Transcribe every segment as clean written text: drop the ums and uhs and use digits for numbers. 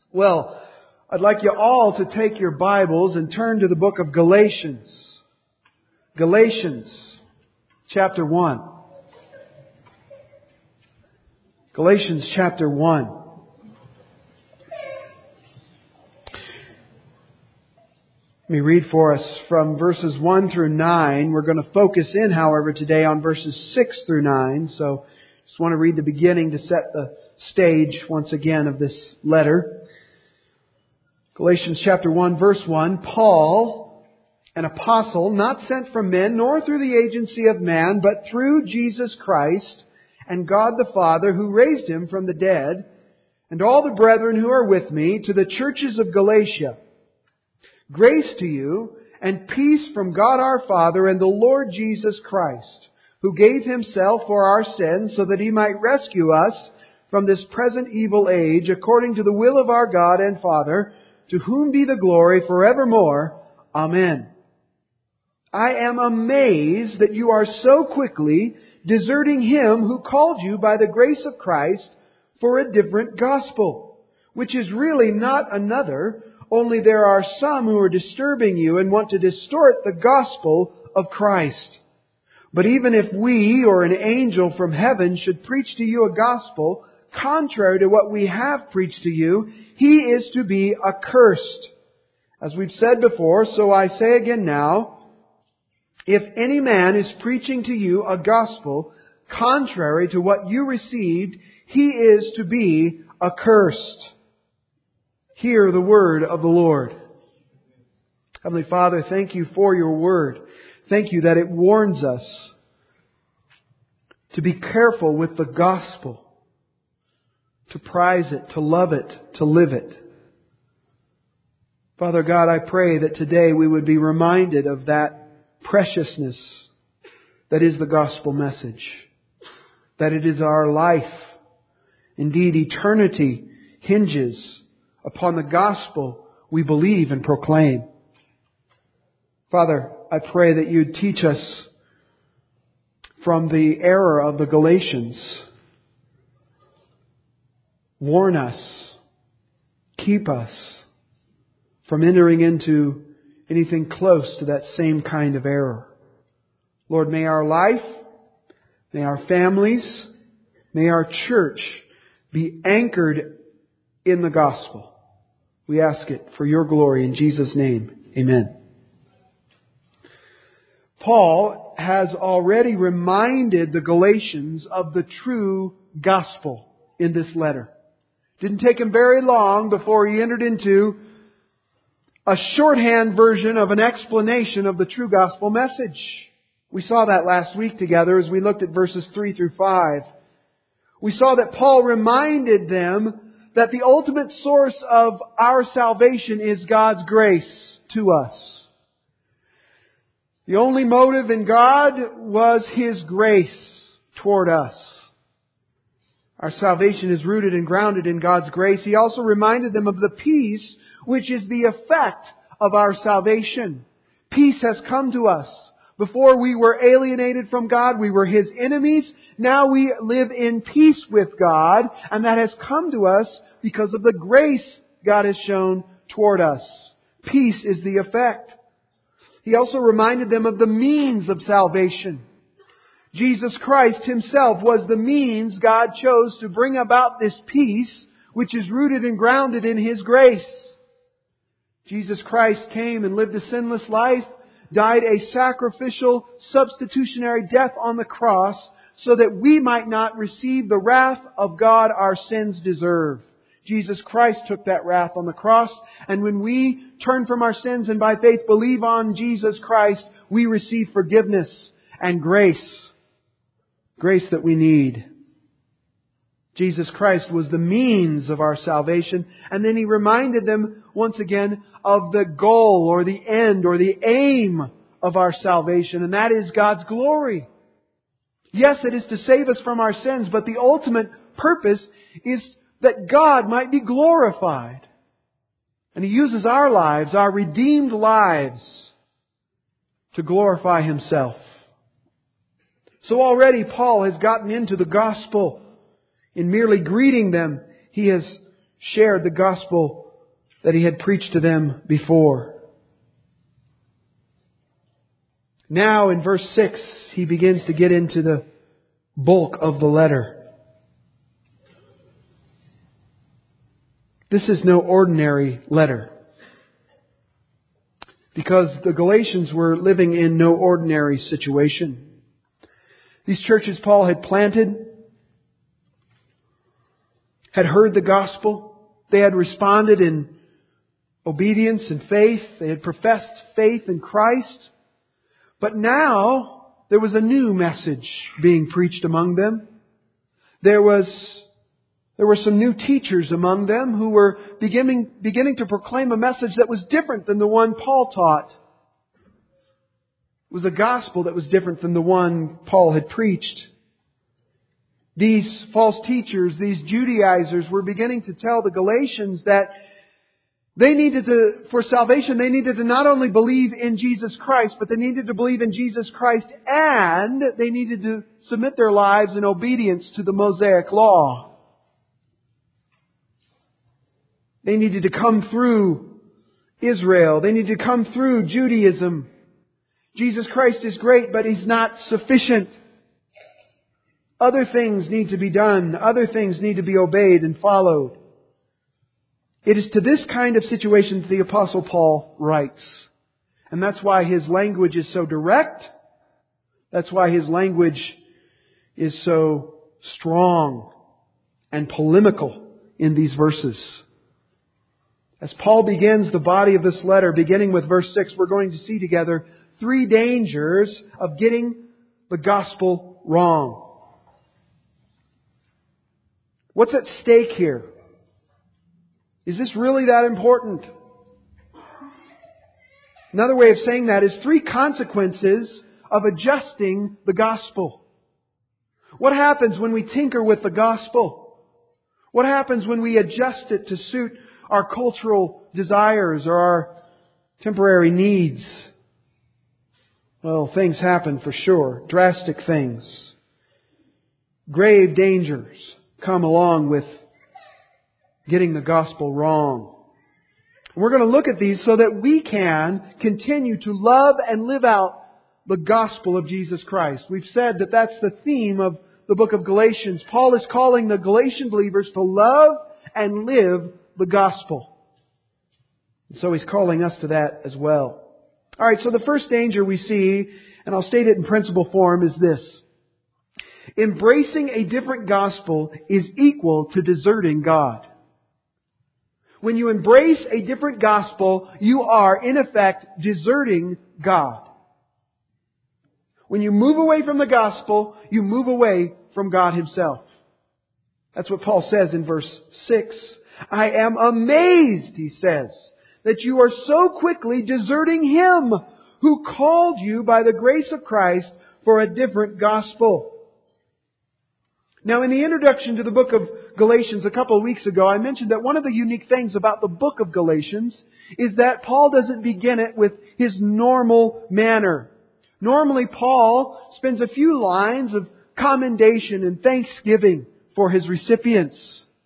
Well, I'd like you all to take your Bibles and turn to the book of Galatians. Galatians chapter 1. Galatians chapter 1. Let me read for us from verses 1 through 9. We're going to focus in, however, today on verses 6 through 9. So just want to read the beginning to set the stage once again of this letter. Galatians chapter 1, verse 1. Paul, an apostle, not sent from men, nor through the agency of man, but through Jesus Christ and God the Father, who raised Him from the dead, and all the brethren who are with me, to the churches of Galatia. Grace to you, and peace from God our Father and the Lord Jesus Christ, who gave Himself for our sins, so that He might rescue us from this present evil age, according to the will of our God and Father, to whom be the glory forevermore. Amen. I am amazed that you are so quickly deserting Him who called you by the grace of Christ for a different gospel, which is really not another, only there are some who are disturbing you and want to distort the gospel of Christ. But even if we or an angel from heaven should preach to you a gospel contrary to what we have preached to you, he is to be accursed. As we've said before, so I say again now, if any man is preaching to you a gospel contrary to what you received, he is to be accursed. Hear the word of the Lord. Heavenly Father, thank you for your word. Thank you that it warns us to be careful with the gospel, to prize it, to love it, to live it. Father God, I pray that today we would be reminded of that preciousness that is the gospel message, that it is our life. Indeed, eternity hinges upon the gospel we believe and proclaim. Father, I pray that you'd teach us from the error of the Galatians. Warn us, keep us from entering into anything close to that same kind of error. Lord, may our life, may our families, may our church be anchored in the gospel. We ask it for your glory in Jesus' name. Amen. Paul has already reminded the Galatians of the true gospel in this letter. Didn't take him very long before he entered into a shorthand version of an explanation of the true gospel message. We saw that last week together as we looked at verses 3 through 5. We saw that Paul reminded them that the ultimate source of our salvation is God's grace to us. The only motive in God was His grace toward us. Our salvation is rooted and grounded in God's grace. He also reminded them of the peace which is the effect of our salvation. Peace has come to us. Before we were alienated from God, we were His enemies. Now we live in peace with God, and that has come to us because of the grace God has shown toward us. Peace is the effect. He also reminded them of the means of salvation. Jesus Christ Himself was the means God chose to bring about this peace, which is rooted and grounded in His grace. Jesus Christ came and lived a sinless life, died a sacrificial, substitutionary death on the cross, so that we might not receive the wrath of God our sins deserve. Jesus Christ took that wrath on the cross, and when we turn from our sins and by faith believe on Jesus Christ, we receive forgiveness and grace. Grace that we need. Jesus Christ was the means of our salvation. And then He reminded them once again of the goal or the end or the aim of our salvation. And that is God's glory. Yes, it is to save us from our sins, but the ultimate purpose is that God might be glorified. And He uses our lives, our redeemed lives, to glorify Himself. So already Paul has gotten into the gospel. In merely greeting them, he has shared the gospel that he had preached to them before. Now in verse 6, he begins to get into the bulk of the letter. This is no ordinary letter, because the Galatians were living in no ordinary situation. These churches Paul had planted had heard the gospel. They had responded in obedience and faith. They had professed faith in Christ. But now there was a new message being preached among them. There were some new teachers among them who were beginning to proclaim a message that was different than the one Paul taught. It was a gospel that was different than the one Paul had preached. These false teachers, these Judaizers, were beginning to tell the Galatians that for salvation, they needed to not only believe in Jesus Christ, but they needed to believe in Jesus Christ, and they needed to submit their lives in obedience to the Mosaic Law. They needed to come through Israel. They needed to come through Judaism. Jesus Christ is great, but He's not sufficient. Other things need to be done. Other things need to be obeyed and followed. It is to this kind of situation that the Apostle Paul writes. And that's why his language is so direct. That's why his language is so strong and polemical in these verses. As Paul begins the body of this letter, beginning with verse 6, we're going to see together 3 dangers of getting the gospel wrong. What's at stake here? Is this really that important? Another way of saying that is 3 consequences of adjusting the gospel. What happens when we tinker with the gospel? What happens when we adjust it to suit our cultural desires or our temporary needs? Well, things happen for sure. Drastic things. Grave dangers come along with getting the gospel wrong. We're going to look at these so that we can continue to love and live out the gospel of Jesus Christ. We've said that that's the theme of the book of Galatians. Paul is calling the Galatian believers to love and live the gospel. And so he's calling us to that as well. All right, so the first danger we see, and I'll state it in principle form, is this. Embracing a different gospel is equal to deserting God. When you embrace a different gospel, you are, in effect, deserting God. When you move away from the gospel, you move away from God Himself. That's what Paul says in verse 6. I am amazed, he says, that you are so quickly deserting Him who called you by the grace of Christ for a different gospel. Now, in the introduction to the book of Galatians a couple of weeks ago, I mentioned that one of the unique things about the book of Galatians is that Paul doesn't begin it with his normal manner. Normally, Paul spends a few lines of commendation and thanksgiving for his recipients.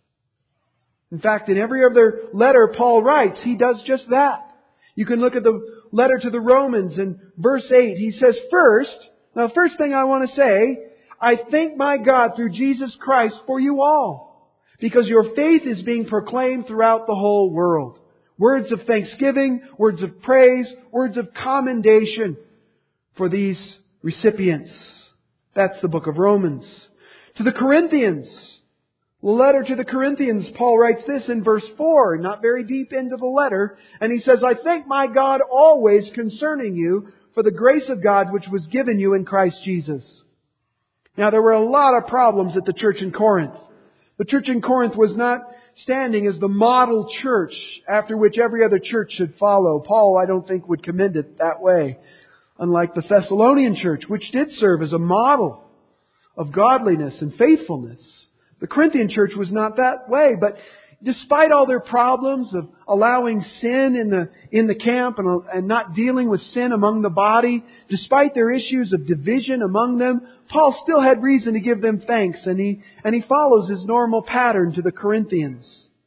In fact, in every other letter Paul writes, he does just that. You can look at the letter to the Romans in verse 8. He says, first thing I want to say, I thank my God through Jesus Christ for you all, because your faith is being proclaimed throughout the whole world. Words of thanksgiving, words of praise, words of commendation for these recipients. That's the book of Romans. To the Corinthians, the letter to the Corinthians, Paul writes this in verse 4, not very deep into the letter, and he says, I thank my God always concerning you for the grace of God which was given you in Christ Jesus. Now, there were a lot of problems at the church in Corinth. The church in Corinth was not standing as the model church after which every other church should follow. Paul, I don't think, would commend it that way. Unlike the Thessalonian church, which did serve as a model of godliness and faithfulness. The Corinthian church was not that way, but despite all their problems of allowing sin in the camp and not dealing with sin among the body, despite their issues of division among them, Paul still had reason to give them thanks, and he follows his normal pattern to the Corinthians.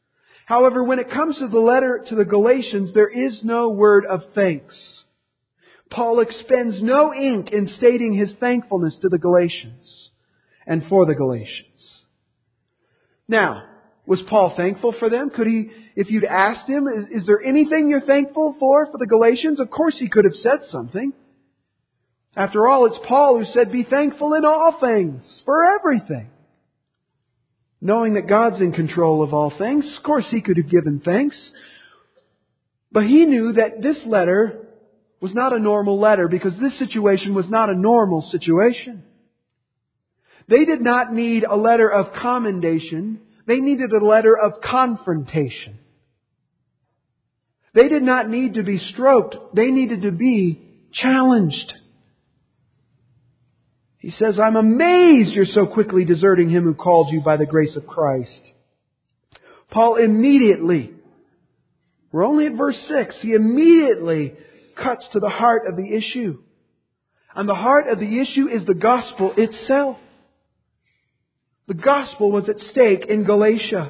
However, when it comes to the letter to the Galatians, there is no word of thanks. Paul expends no ink in stating his thankfulness to the Galatians and for the Galatians. Now, was Paul thankful for them? Could he, if you'd asked him, is there anything you're thankful for the Galatians? Of course he could have said something. After all, it's Paul who said, be thankful in all things, for everything. Knowing that God's in control of all things, of course he could have given thanks. But he knew that this letter was not a normal letter because this situation was not a normal situation. They did not need a letter of commendation. They needed a letter of confrontation. They did not need to be stroked. They needed to be challenged. He says, I'm amazed you're so quickly deserting Him who called you by the grace of Christ. Paul immediately, we're only at verse 6, he immediately cuts to the heart of the issue. And the heart of the issue is the gospel itself. The gospel was at stake in Galatia.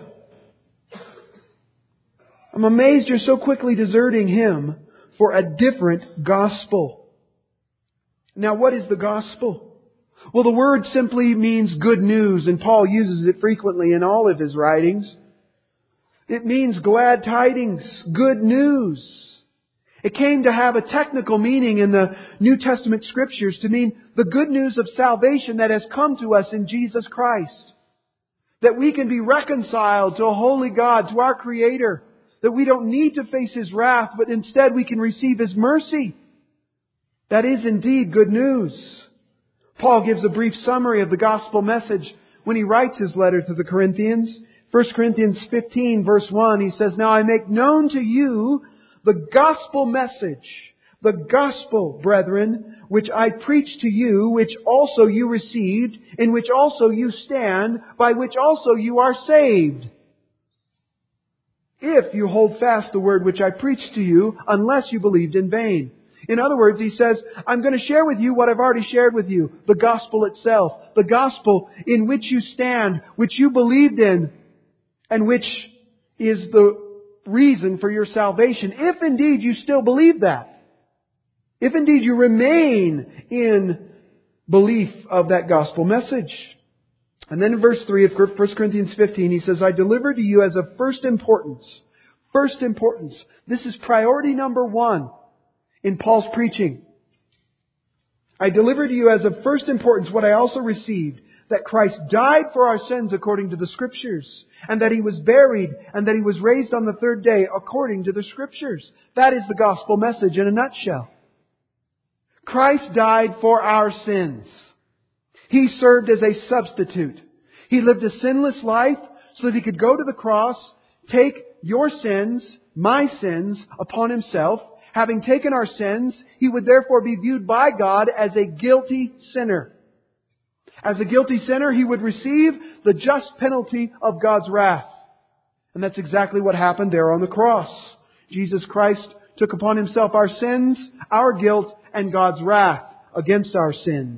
I'm amazed you're so quickly deserting Him for a different gospel. Now, what is the gospel? Well, the word simply means good news, and Paul uses it frequently in all of his writings. It means glad tidings, good news. It came to have a technical meaning in the New Testament Scriptures to mean the good news of salvation that has come to us in Jesus Christ. That we can be reconciled to a holy God, to our Creator. That we don't need to face His wrath, but instead we can receive His mercy. That is indeed good news. Paul gives a brief summary of the gospel message when he writes his letter to the Corinthians. 1 Corinthians 15 verse 1, he says, Now I make known to you the gospel message, the gospel, brethren, which I preached to you, which also you received, in which also you stand, by which also you are saved. If you hold fast the word which I preached to you, unless you believed in vain. In other words, he says, I'm going to share with you what I've already shared with you. The gospel itself. The gospel in which you stand, which you believed in, and which is the reason for your salvation. If indeed you still believe that. If indeed you remain in belief of that gospel message. And then in verse 3 of 1 Corinthians 15, he says, I delivered to you as of first importance. First importance. This is priority number 1. In Paul's preaching. I delivered to you as of first importance what I also received, that Christ died for our sins according to the Scriptures, and that He was buried, and that He was raised on the third day according to the Scriptures. That is the gospel message in a nutshell. Christ died for our sins. He served as a substitute. He lived a sinless life so that He could go to the cross, take your sins, my sins, upon Himself. Having taken our sins, He would therefore be viewed by God as a guilty sinner. As a guilty sinner, He would receive the just penalty of God's wrath. And that's exactly what happened there on the cross. Jesus Christ took upon Himself our sins, our guilt, and God's wrath against our sins.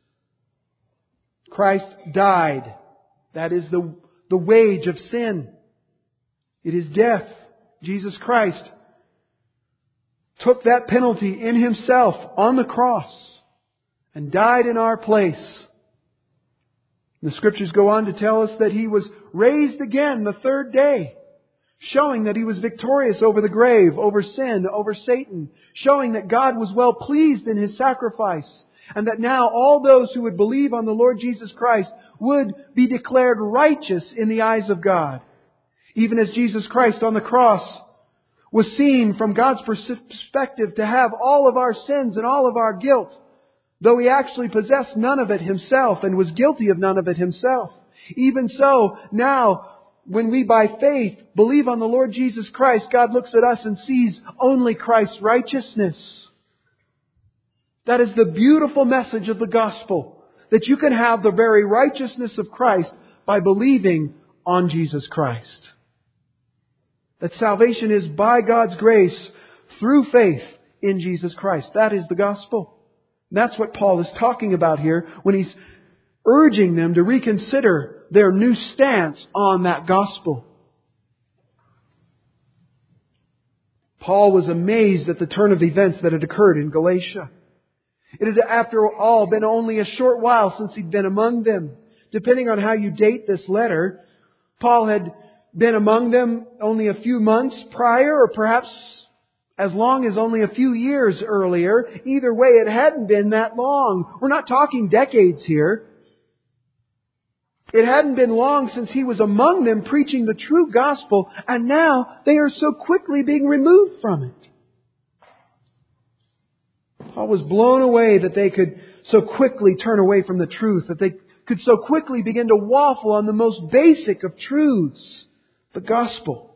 Christ died. That is the wage of sin. It is death. Jesus Christ took that penalty in Himself on the cross and died in our place. The Scriptures go on to tell us that He was raised again the third day, showing that He was victorious over the grave, over sin, over Satan, showing that God was well pleased in His sacrifice, and that now all those who would believe on the Lord Jesus Christ would be declared righteous in the eyes of God. Even as Jesus Christ on the cross was seen from God's perspective to have all of our sins and all of our guilt, though He actually possessed none of it Himself and was guilty of none of it Himself. Even so, now, when we by faith believe on the Lord Jesus Christ, God looks at us and sees only Christ's righteousness. That is the beautiful message of the gospel, that you can have the very righteousness of Christ by believing on Jesus Christ. That salvation is by God's grace through faith in Jesus Christ. That is the gospel. And that's what Paul is talking about here when he's urging them to reconsider their new stance on that gospel. Paul was amazed at the turn of events that had occurred in Galatia. It had, after all, been only a short while since he'd been among them. Depending on how you date this letter, Paul had been among them only a few months prior, or perhaps as long as only a few years earlier. Either way, it hadn't been that long. We're not talking decades here. It hadn't been long since he was among them preaching the true gospel, and now they are so quickly being removed from it. Paul was blown away that they could so quickly turn away from the truth, that they could so quickly begin to waffle on the most basic of truths, the gospel.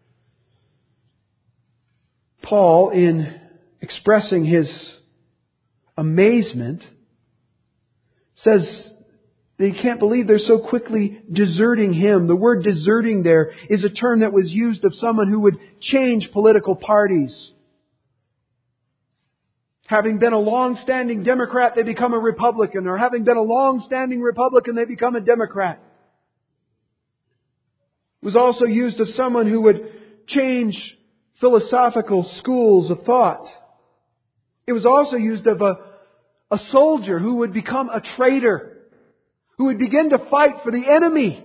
Paul, in expressing his amazement, says that he can't believe they're so quickly deserting him. The word deserting there is a term that was used of someone who would change political parties. Having been a long-standing Democrat, they become a Republican. Or having been a long-standing Republican, they become a Democrat. It was also used of someone who would change philosophical schools of thought. It was also used of a soldier who would become a traitor, who would begin to fight for the enemy.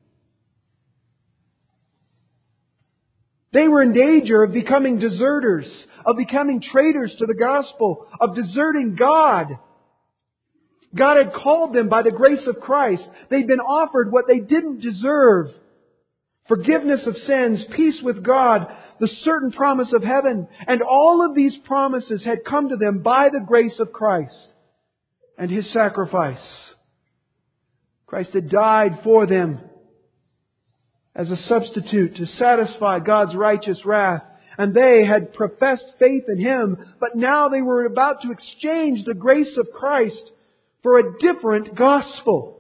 They were in danger of becoming deserters, of becoming traitors to the gospel, of deserting God. God had called them by the grace of Christ. They'd been offered what they didn't deserve. Forgiveness of sins, peace with God, the certain promise of heaven. And all of these promises had come to them by the grace of Christ and His sacrifice. Christ had died for them as a substitute to satisfy God's righteous wrath. And they had professed faith in Him, but now they were about to exchange the grace of Christ for a different gospel.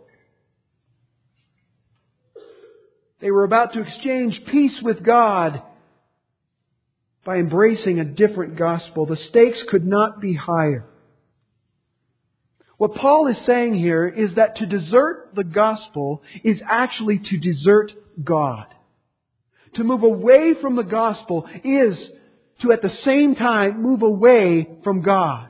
They were about to exchange peace with God by embracing a different gospel. The stakes could not be higher. What Paul is saying here is that to desert the gospel is actually to desert God. To move away from the gospel is to at the same time move away from God.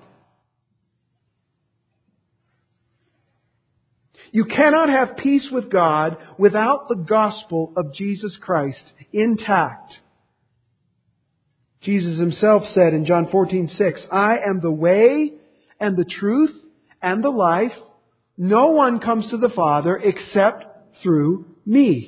You cannot have peace with God without the gospel of Jesus Christ intact. Jesus Himself said in John 14:6, I am the way and the truth and the life. No one comes to the Father except through me.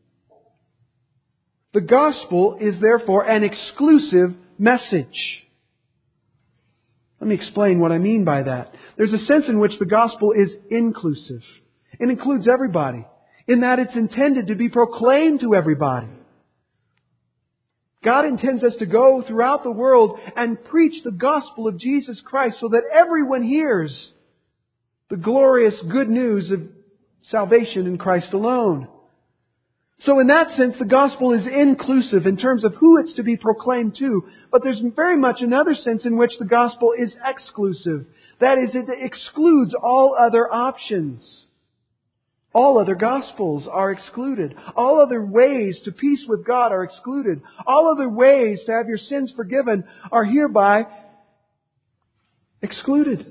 The gospel is therefore an exclusive message. Let me explain what I mean by that. There's a sense in which the gospel is inclusive. It includes everybody, in that it's intended to be proclaimed to everybody. God intends us to go throughout the world and preach the gospel of Jesus Christ so that everyone hears the glorious good news of salvation in Christ alone. So in that sense, the gospel is inclusive in terms of who it's to be proclaimed to. But there's very much another sense in which the gospel is exclusive. That is, it excludes all other options. All other gospels are excluded. All other ways to peace with God are excluded. All other ways to have your sins forgiven are hereby excluded.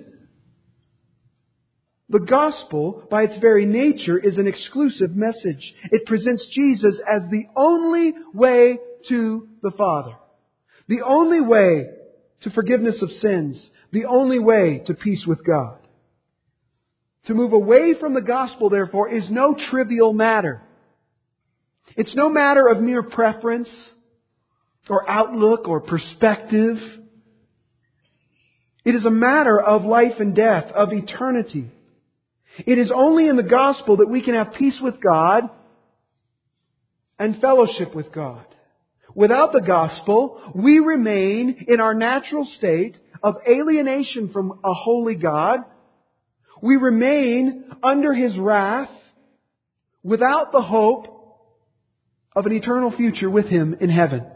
The gospel, by its very nature, is an exclusive message. It presents Jesus as the only way to the Father. The only way to forgiveness of sins. The only way to peace with God. To move away from the gospel, therefore, is no trivial matter. It's no matter of mere preference or outlook or perspective. It is a matter of life and death, of eternity. It is only in the gospel that we can have peace with God and fellowship with God. Without the gospel, we remain in our natural state of alienation from a holy God. We remain under His wrath without the hope of an eternal future with Him in heaven.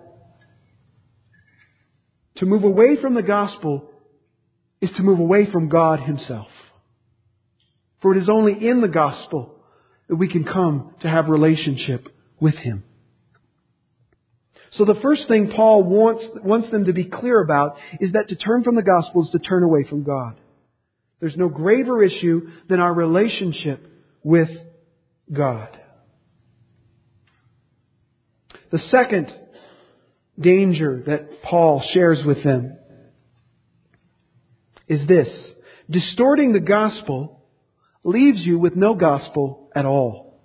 To move away from the gospel is to move away from God Himself. For it is only in the gospel that we can come to have relationship with Him. So the first thing Paul wants them to be clear about is that to turn from the gospel is to turn away from God. There's no graver issue than our relationship with God. The second danger that Paul shares with them is this: distorting the gospel leaves you with no gospel at all.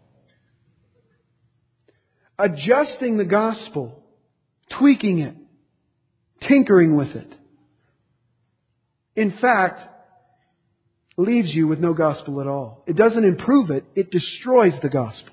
Adjusting the gospel, tweaking it, tinkering with it, in fact, leaves you with no gospel at all. It doesn't improve it, it destroys the gospel.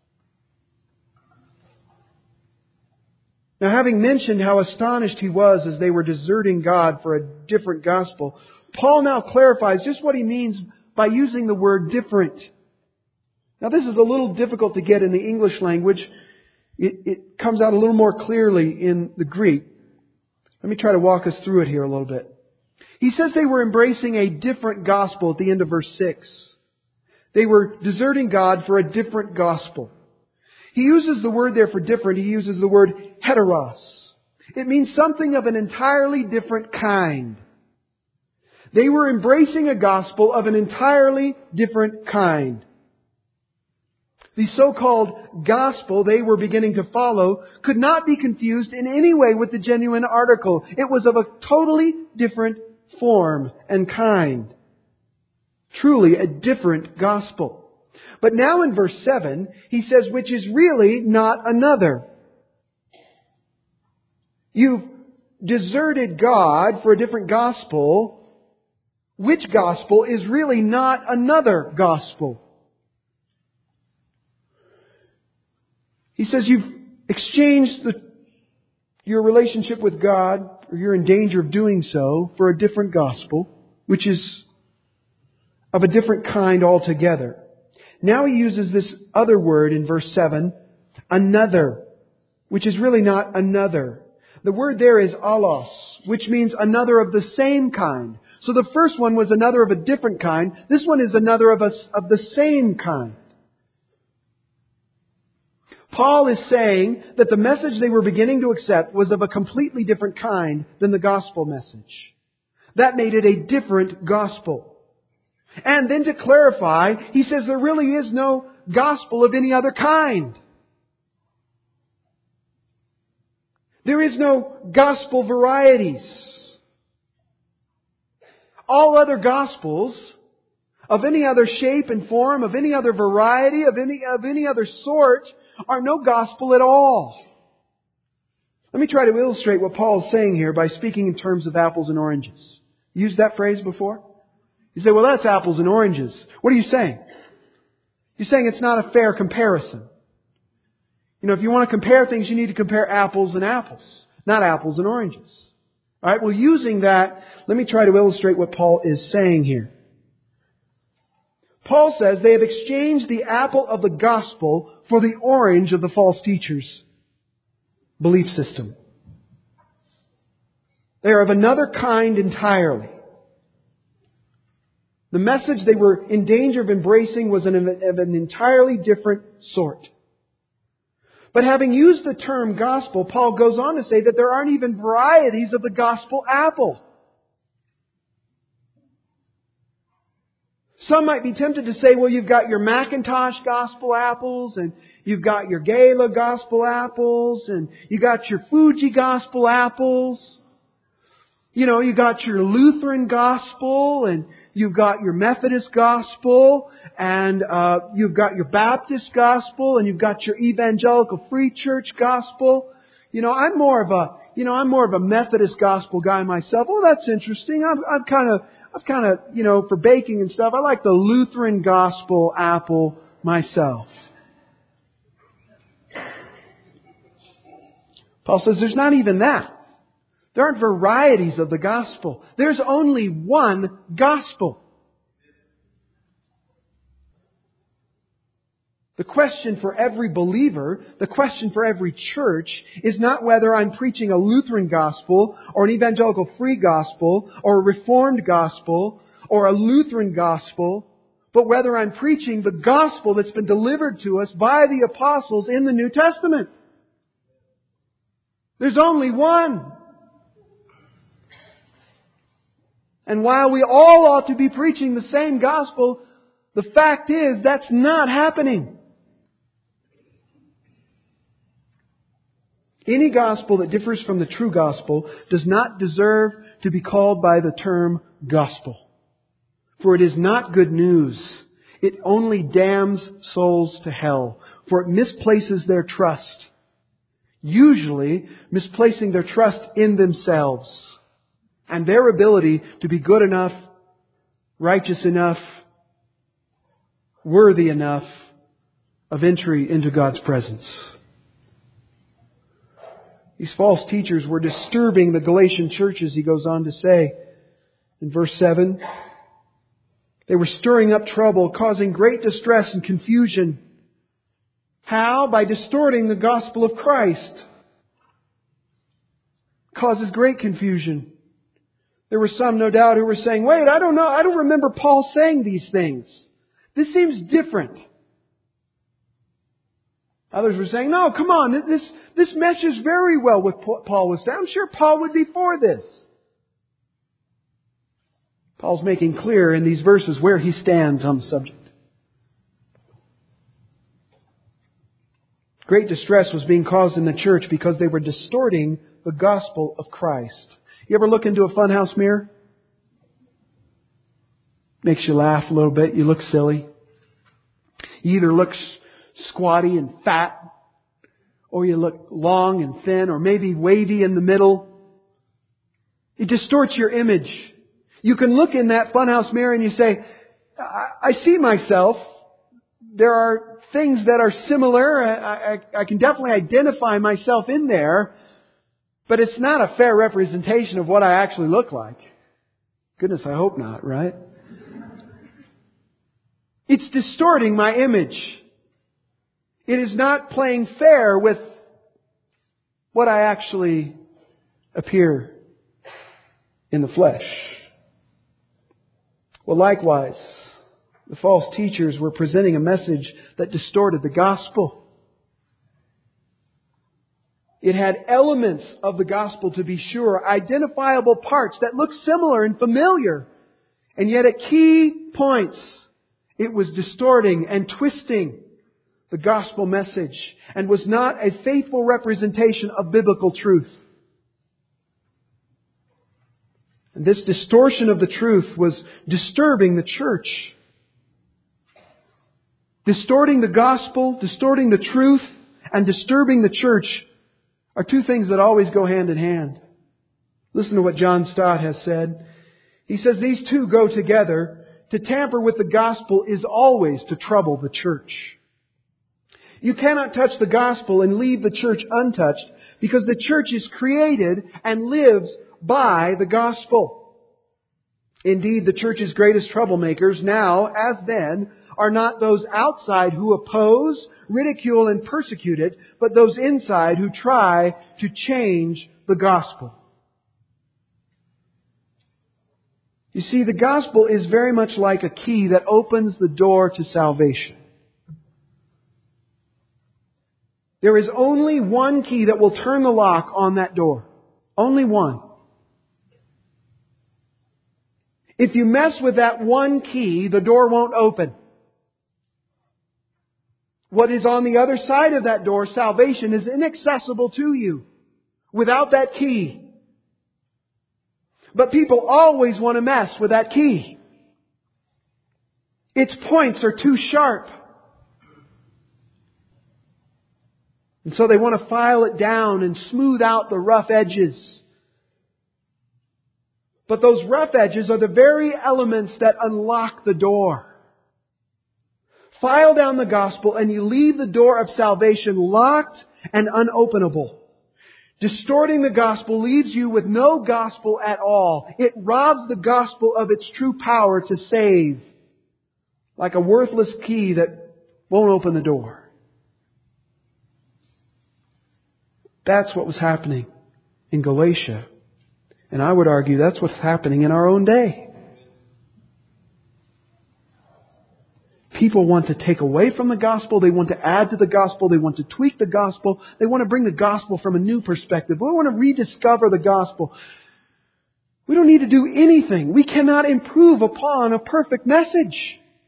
Now, having mentioned how astonished he was as they were deserting God for a different gospel, Paul now clarifies just what he means by using the word different. Now, this is a little difficult to get in the English language. It comes out a little more clearly in the Greek. Let me try to walk us through it here a little bit. He says they were embracing a different gospel at the end of verse 6. They were deserting God for a different gospel. He uses the word there for different. He uses the word heteros. It means something of an entirely different kind. They were embracing a gospel of an entirely different kind. The so-called gospel they were beginning to follow could not be confused in any way with the genuine article. It was of a totally different form and kind. Truly a different gospel. But now in verse 7, he says, which is really not another. You've deserted God for a different gospel. Which gospel is really not another gospel? He says you've exchanged your relationship with God, or you're in danger of doing so, for a different gospel, which is of a different kind altogether. Now he uses this other word in verse 7, another, which is really not another. The word there is allos, which means another of the same kind. So the first one was another of a different kind. This one is another of the same kind. Paul is saying that the message they were beginning to accept was of a completely different kind than the gospel message. That made it a different gospel. And then to clarify, he says there really is no gospel of any other kind. There is no gospel varieties. All other gospels of any other shape and form, of any other variety, of any other sort, are no gospel at all. Let me try to illustrate what Paul is saying here by speaking in terms of apples and oranges. Used that phrase before? You say, well, that's apples and oranges. What are you saying? You're saying it's not a fair comparison. You know, if you want to compare things, you need to compare apples and apples, not apples and oranges. All right, well, using that, let me try to illustrate what Paul is saying here. Paul says they have exchanged the apple of the gospel for the orange of the false teacher's belief system. They are of another kind entirely. The message they were in danger of embracing was of an entirely different sort. But having used the term gospel, Paul goes on to say that there aren't even varieties of the gospel apple. Some might be tempted to say, well, you've got your Macintosh gospel apples, and you've got your Gala gospel apples, and you got your Fuji gospel apples. You know, you got your Lutheran gospel, and you've got your Methodist gospel, and you've got your Baptist gospel, and you've got your Evangelical Free Church gospel. You know, I'm more of a Methodist gospel guy myself. Oh, that's interesting. I've kind of, you know, for baking and stuff, I like the Lutheran gospel apple myself. Paul says there's not even that. There aren't varieties of the gospel. There's only one gospel. The question for every believer, the question for every church, is not whether I'm preaching a Lutheran gospel or an evangelical free gospel or a reformed gospel or a Lutheran gospel, but whether I'm preaching the gospel that's been delivered to us by the apostles in the New Testament. There's only one. And while we all ought to be preaching the same gospel, the fact is that's not happening. Any gospel that differs from the true gospel does not deserve to be called by the term gospel. For it is not good news. It only damns souls to hell, for it misplaces their trust. Usually misplacing their trust in themselves and their ability to be good enough, righteous enough, worthy enough of entry into God's presence. These false teachers were disturbing the Galatian churches, he goes on to say in verse 7. They were stirring up trouble, causing great distress and confusion. How? By distorting the gospel of Christ. Causes great confusion. There were some, no doubt, who were saying, wait, I don't know, I don't remember Paul saying these things. This seems different. Others were saying, no, come on, this meshes very well with what Paul was saying. I'm sure Paul would be for this. Paul's making clear in these verses where he stands on the subject. Great distress was being caused in the church because they were distorting the gospel of Christ. You ever look into a funhouse mirror? Makes you laugh a little bit. You look silly. You either look squatty and fat, or you look long and thin, or maybe wavy in the middle. It distorts your image. You can look in that funhouse mirror and you say, I see myself. There are things that are similar. I can definitely identify myself in there. But it's not a fair representation of what I actually look like. Goodness, I hope not, right? It's distorting my image. It is not playing fair with what I actually appear in the flesh. Well, likewise, the false teachers were presenting a message that distorted the gospel. It had elements of the gospel, to be sure, identifiable parts that looked similar and familiar. And yet at key points, it was distorting and twisting the gospel message and was not a faithful representation of biblical truth. And this distortion of the truth was disturbing the church. Distorting the gospel, distorting the truth, and disturbing the church are two things that always go hand in hand. Listen to what John Stott has said. He says these two go together. To tamper with the gospel is always to trouble the church. You cannot touch the gospel and leave the church untouched, because the church is created and lives by the gospel. Indeed, the church's greatest troublemakers, now as then, are not those outside who oppose, ridicule, and persecute it, but those inside who try to change the gospel. You see, the gospel is very much like a key that opens the door to salvation. There is only one key that will turn the lock on that door. Only one. If you mess with that one key, the door won't open. What is on the other side of that door, salvation, is inaccessible to you without that key. But people always want to mess with that key. Its points are too sharp. And so they want to file it down and smooth out the rough edges. But those rough edges are the very elements that unlock the door. File down the gospel and you leave the door of salvation locked and unopenable. Distorting the gospel leaves you with no gospel at all. It robs the gospel of its true power to save, like a worthless key that won't open the door. That's what was happening in Galatia. And I would argue that's what's happening in our own day. People want to take away from the gospel. They want to add to the gospel. They want to tweak the gospel. They want to bring the gospel from a new perspective. We want to rediscover the gospel. We don't need to do anything. We cannot improve upon a perfect message.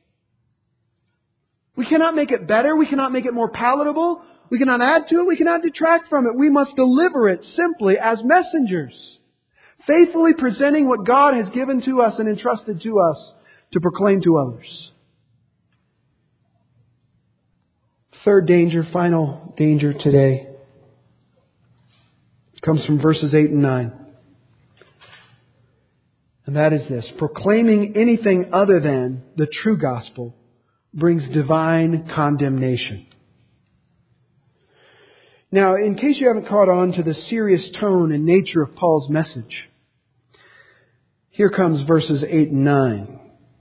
We cannot make it better. We cannot make it more palatable. We cannot add to it. We cannot detract from it. We must deliver it simply as messengers, faithfully presenting what God has given to us and entrusted to us to proclaim to others. Third danger, final danger today, comes from verses 8 and 9. And that is this: proclaiming anything other than the true gospel brings divine condemnation. Now, in case you haven't caught on to the serious tone and nature of Paul's message, here comes verses 8 and 9.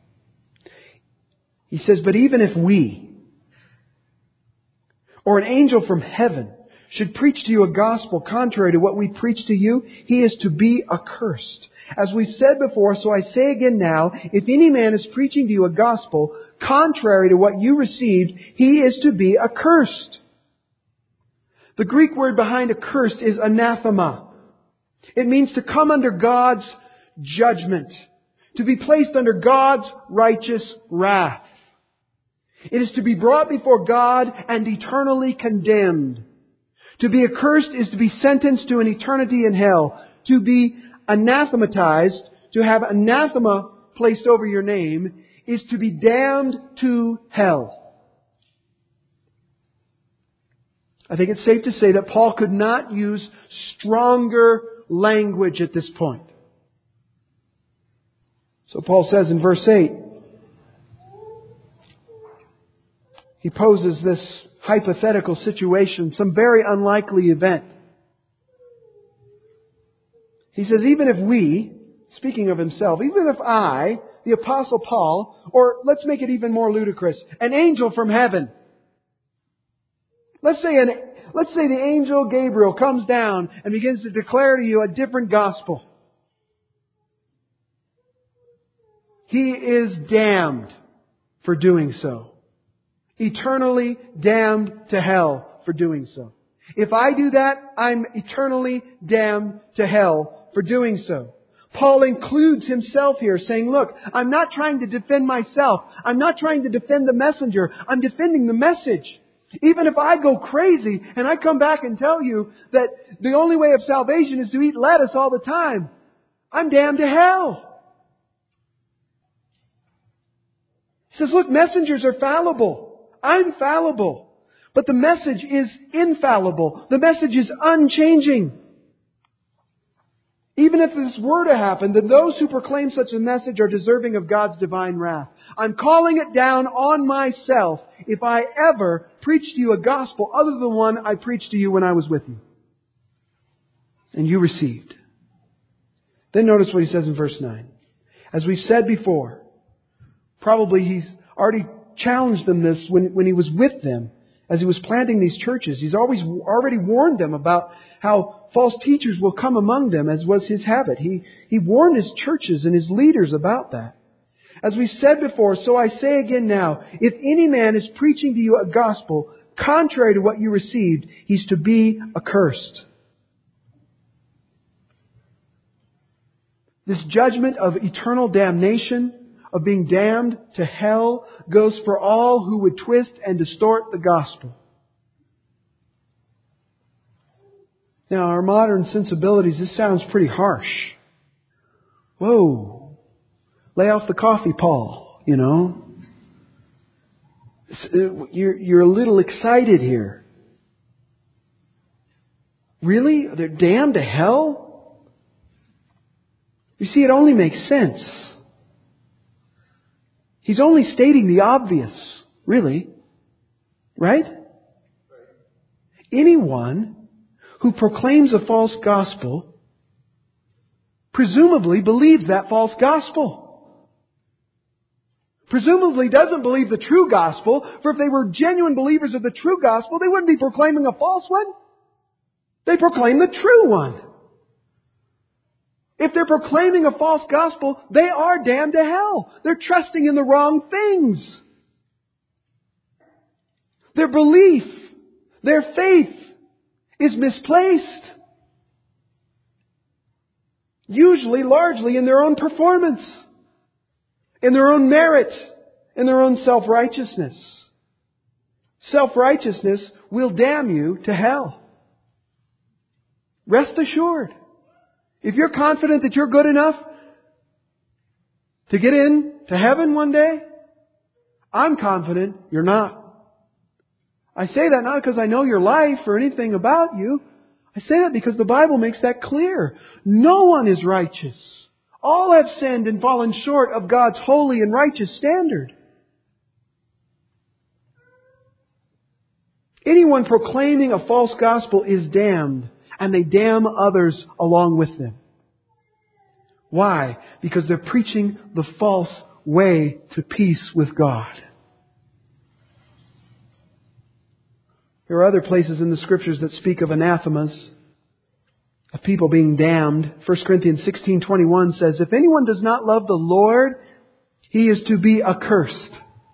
He says, "But even if we, or an angel from heaven, should preach to you a gospel contrary to what we preach to you, he is to be accursed. As we've said before, so I say again now, if any man is preaching to you a gospel contrary to what you received, he is to be accursed." The Greek word behind accursed is anathema. It means to come under God's judgment, to be placed under God's righteous wrath. It is to be brought before God and eternally condemned. To be accursed is to be sentenced to an eternity in hell. To be anathematized, to have anathema placed over your name, is to be damned to hell. I think it's safe to say that Paul could not use stronger language at this point. So Paul says in verse 8, he poses this hypothetical situation, some very unlikely event. He says, even if we, speaking of himself, even if I, the Apostle Paul, or let's make it even more ludicrous, an angel from heaven. Let's say the angel Gabriel comes down and begins to declare to you a different gospel. He is damned for doing so. Eternally damned to hell for doing so. If I do that, I'm eternally damned to hell for doing so. Paul includes himself here, saying, look, I'm not trying to defend myself. I'm not trying to defend the messenger. I'm defending the message. Even if I go crazy and I come back and tell you that the only way of salvation is to eat lettuce all the time, I'm damned to hell. He says, look, messengers are fallible. I'm fallible. But the message is infallible. The message is unchanging. Even if this were to happen, then those who proclaim such a message are deserving of God's divine wrath. I'm calling it down on myself if I ever preach to you a gospel other than the one I preached to you when I was with you. And you received. Then notice what he says in verse 9. As we've said before, probably he's already challenged them this when he was with them as he was planting these churches. He's already warned them about how false teachers will come among them, as was his habit. He warned his churches and his leaders about that. As we said before, so I say again now, if any man is preaching to you a gospel contrary to what you received, he's to be accursed. This judgment of eternal damnation, of being damned to hell, goes for all who would twist and distort the gospel. Now, our modern sensibilities, this sounds pretty harsh. Whoa, lay off the coffee, Paul, you know. You're a little excited here. Really? They're damned to hell? You see, it only makes sense. He's only stating the obvious, really. Right? Anyone who proclaims a false gospel presumably believes that false gospel. Presumably doesn't believe the true gospel, for if they were genuine believers of the true gospel, they wouldn't be proclaiming a false one. They proclaim the true one. If they're proclaiming a false gospel, they are damned to hell. They're trusting in the wrong things. Their belief, their faith is misplaced. Usually, largely in their own performance, in their own merit, in their own self-righteousness. Self-righteousness will damn you to hell. Rest assured. If you're confident that you're good enough to get in to heaven one day, I'm confident you're not. I say that not because I know your life or anything about you. I say that because the Bible makes that clear. No one is righteous. All have sinned and fallen short of God's holy and righteous standard. Anyone proclaiming a false gospel is damned, and they damn others along with them. Why? Because they're preaching the false way to peace with God. There are other places in the Scriptures that speak of anathemas, of people being damned. 1 Corinthians 16:21 says, "If anyone does not love the Lord, he is to be accursed."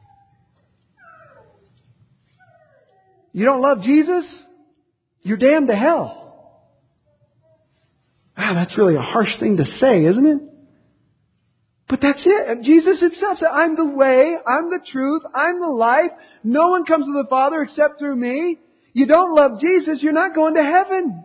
You don't love Jesus? You're damned to hell. Wow, that's really a harsh thing to say, isn't it? But that's it. Jesus Himself said, "I'm the way, I'm the truth, I'm the life. No one comes to the Father except through me." You don't love Jesus, you're not going to heaven.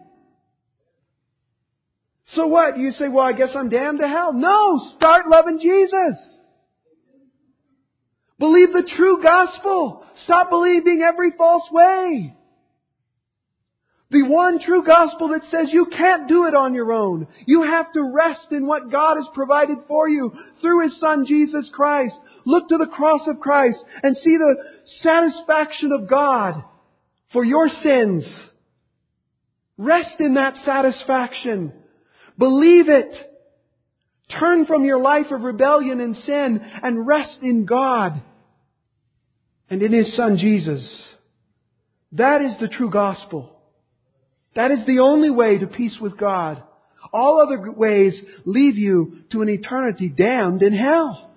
So what? You say, "Well, I guess I'm damned to hell." No! Start loving Jesus. Believe the true gospel. Stop believing every false way. The one true gospel that says you can't do it on your own. You have to rest in what God has provided for you through His Son Jesus Christ. Look to the cross of Christ and see the satisfaction of God for your sins. Rest in that satisfaction. Believe it. Turn from your life of rebellion and sin and rest in God and in His Son Jesus. That is the true gospel. That is the only way to peace with God. All other ways lead you to an eternity damned in hell.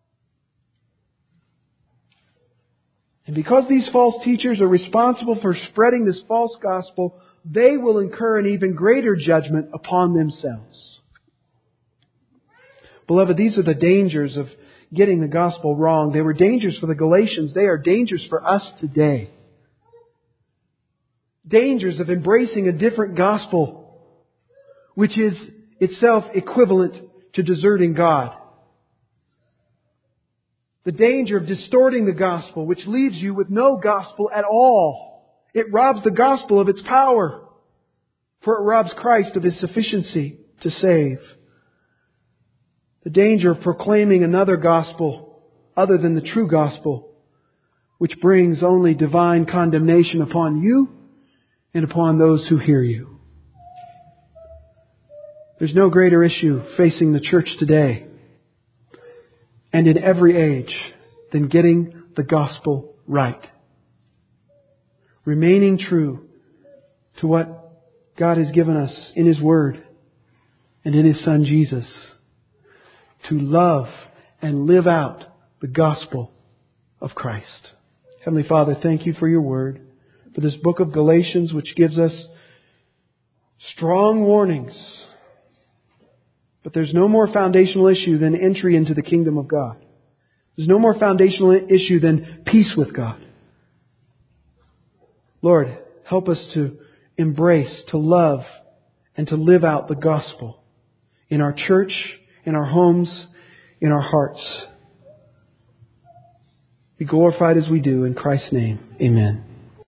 And because these false teachers are responsible for spreading this false gospel, they will incur an even greater judgment upon themselves. Beloved, these are the dangers of getting the gospel wrong. They were dangers for the Galatians. They are dangers for us today. Dangers of embracing a different gospel, which is itself equivalent to deserting God. The danger of distorting the gospel, which leaves you with no gospel at all. It robs the gospel of its power, for it robs Christ of His sufficiency to save. The danger of proclaiming another gospel other than the true gospel, which brings only divine condemnation upon you and upon those who hear you. There's no greater issue facing the church today and in every age than getting the gospel right. Remaining true to what God has given us in His Word and in His Son Jesus. To love and live out the gospel of Christ. Heavenly Father, thank You for Your Word, for this book of Galatians, which gives us strong warnings. But there's no more foundational issue than entry into the kingdom of God. There's no more foundational issue than peace with God. Lord, help us to embrace, to love, and to live out the gospel in our church, in our homes, in our hearts. Be glorified as we do. In Christ's name, amen.